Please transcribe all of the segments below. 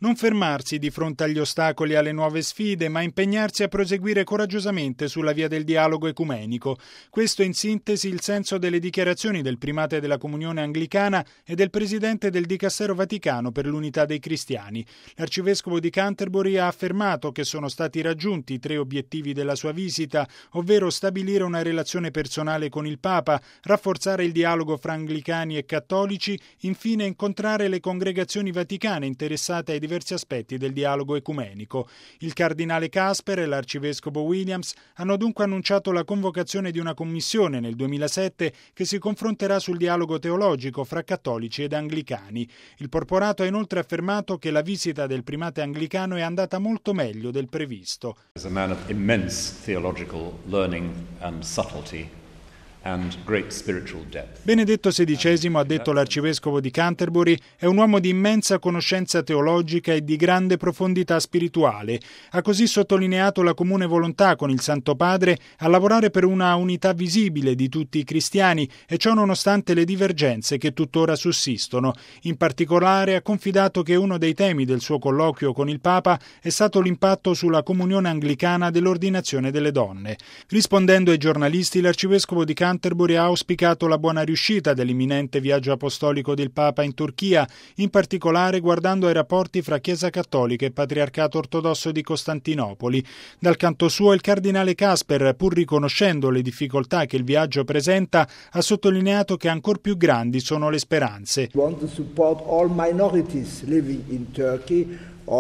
Non fermarsi di fronte agli ostacoli e alle nuove sfide, ma impegnarsi a proseguire coraggiosamente sulla via del dialogo ecumenico. Questo in sintesi il senso delle dichiarazioni del primate della Comunione Anglicana e del presidente del Dicastero Vaticano per l'Unità dei Cristiani. L'arcivescovo di Canterbury ha affermato che sono stati raggiunti 3 obiettivi della sua visita, ovvero stabilire una relazione personale con il Papa, rafforzare il dialogo fra anglicani e cattolici, infine incontrare le congregazioni vaticane interessate ai diversi aspetti del dialogo ecumenico. Il cardinale Casper e l'arcivescovo Williams hanno dunque annunciato la convocazione di una commissione nel 2007 che si confronterà sul dialogo teologico fra cattolici ed anglicani. Il porporato ha inoltre affermato che la visita del primate anglicano è andata molto meglio del previsto. As a man of immense theological learning and subtlety and great spiritual depth. Benedetto XVI, ha detto l'arcivescovo di Canterbury, è un uomo di immensa conoscenza teologica e di grande profondità spirituale. Ha così sottolineato la comune volontà con il Santo Padre a lavorare per una unità visibile di tutti i cristiani, e ciò nonostante le divergenze che tuttora sussistono. In particolare ha confidato che uno dei temi del suo colloquio con il Papa è stato l'impatto sulla comunione anglicana dell'ordinazione delle donne. Rispondendo ai giornalisti, l'arcivescovo di Canterbury ha auspicato la buona riuscita dell'imminente viaggio apostolico del Papa in Turchia, in particolare guardando ai rapporti fra Chiesa Cattolica e Patriarcato Ortodosso di Costantinopoli. Dal canto suo, il cardinale Casper, pur riconoscendo le difficoltà che il viaggio presenta, ha sottolineato che ancor più grandi sono le speranze. We want to support all minorities living in Turkey.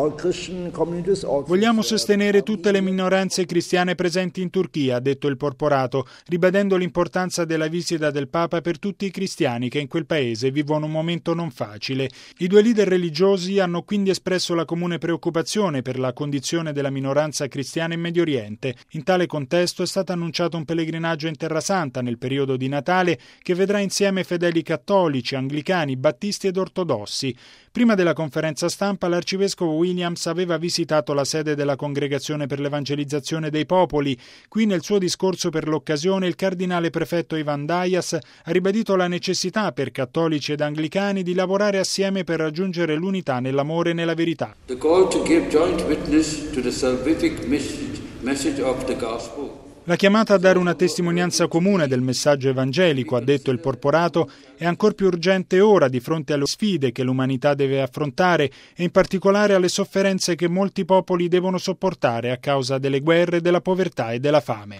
Vogliamo sostenere tutte le minoranze cristiane presenti in Turchia, ha detto il porporato, ribadendo l'importanza della visita del Papa per tutti i cristiani che in quel paese vivono un momento non facile. I 2 leader religiosi hanno quindi espresso la comune preoccupazione per la condizione della minoranza cristiana in Medio Oriente. In tale contesto è stato annunciato un pellegrinaggio in Terra Santa nel periodo di Natale che vedrà insieme fedeli cattolici, anglicani, battisti ed ortodossi. Prima della conferenza stampa, l'arcivescovo Williams aveva visitato la sede della Congregazione per l'Evangelizzazione dei Popoli. Qui, nel suo discorso per l'occasione, il cardinale prefetto Ivan Dias ha ribadito la necessità per cattolici ed anglicani di lavorare assieme per raggiungere l'unità nell'amore e nella verità. The call to give joint witness to the salvific message of the gospel. La chiamata a dare una testimonianza comune del messaggio evangelico, ha detto il porporato, è ancor più urgente ora di fronte alle sfide che l'umanità deve affrontare e in particolare alle sofferenze che molti popoli devono sopportare a causa delle guerre, della povertà e della fame.